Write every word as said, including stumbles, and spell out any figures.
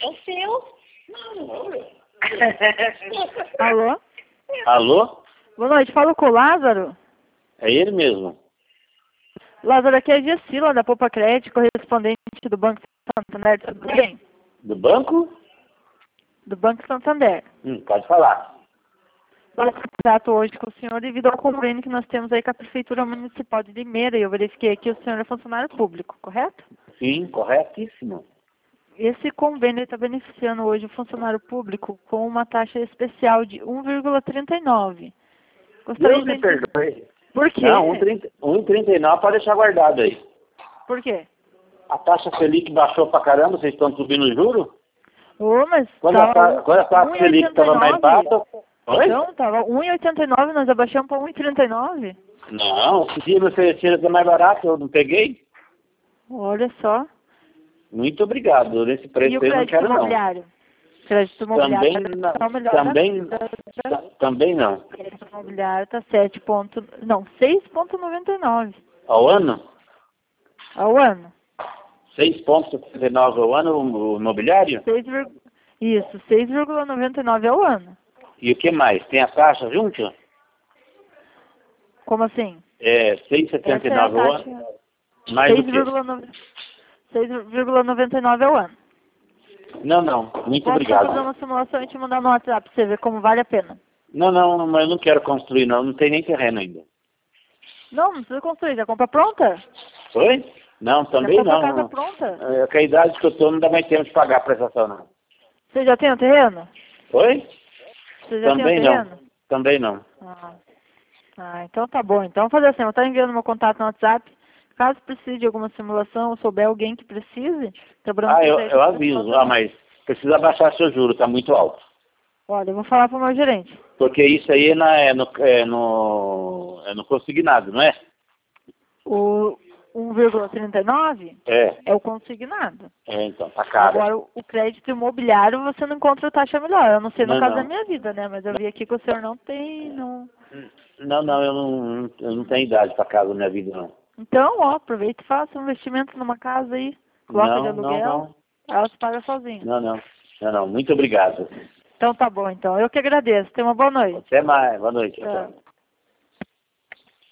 É o seu. Alô? Alô? Boa noite, falo com o Lázaro. É ele mesmo. Lázaro, aqui é a Gessila, da Poupa Crédito, correspondente do Banco Santander, tudo bem? Do banco? Do Banco Santander. Hum, pode falar. Eu trato hoje com o senhor devido ao convênio que nós temos aí com a Prefeitura Municipal de Limeira, e eu verifiquei que o senhor é funcionário público, correto? Sim, corretíssimo. Esse convênio está beneficiando hoje o funcionário público com uma taxa especial de um vírgula trinta e nove. Gostaria Deus me de... perdoe. Por quê? Não, um vírgula trinta e nove pode deixar guardado aí. Por quê? A taxa Selic baixou pra caramba, vocês estão subindo o juro? Ô, mas Quando a, tava ta- quando a taxa Selic estava mais baixa... Oi? Então, tava um vírgula oitenta e nove, nós abaixamos para um vírgula trinta e nove. Não, esse dia me ofereceram até mais barato, eu não peguei. Olha só. Muito obrigado, nesse E preço o aí eu não crédito quero não. imobiliário? Crédito imobiliário Também tá não. o melhor Também, da vida. também não. Crédito imobiliário está sete ponto, não, seis vírgula noventa e nove Ao ano? ao ano. seis vírgula setenta e nove ao ano o, o imobiliário? seis, isso, seis vírgula noventa e nove ao ano. E o que mais? Tem a taxa junto? Como assim? É, seis vírgula setenta e Essa é a nove ao taxa. ano. Mais do que? seis vírgula noventa e nove ao ano. Não, não. Muito Posso obrigado. fazer uma simulação e te mandar no WhatsApp pra você ver como vale a pena. Não, não, mas eu não quero construir não. Não tem nem terreno ainda. Não, não precisa construir. Já compra pronta? Oi? Não, também já compra não. a casa não. pronta? É, com a idade que eu tô, não dá mais tempo de pagar a prestação, não. Você já tem o terreno? Oi? Você já Também tem o não. terreno? Também não. Ah. ah, então tá bom. Então vou fazer assim, eu vou estar enviando meu contato no WhatsApp. Caso precise de alguma simulação ou souber alguém que precise, quebrando Ah, eu, crédito, eu aviso. Ah, mas precisa baixar seu juro, tá muito alto. olha, eu vou falar pro meu gerente. Porque isso aí é, na, é, no, é, no, é no consignado, não é? O um vírgula trinta e nove É. é o consignado. É, então, tá caro. Agora, o crédito imobiliário você não encontra taxa melhor. Eu não sei no Não, caso não. da minha vida, né? Mas eu vi aqui que o senhor não tem, não... Não, não, eu não, eu não tenho idade para casa na minha vida, não. Então, ó, aproveita e faça um investimento numa casa aí. Coloca de Não, não, aluguel, não. ela se paga sozinha. Não, não. Não, não. Muito obrigado. Então tá bom, então. Eu que agradeço. Tenha uma boa noite. Até mais. Boa noite. Tchau. Tchau.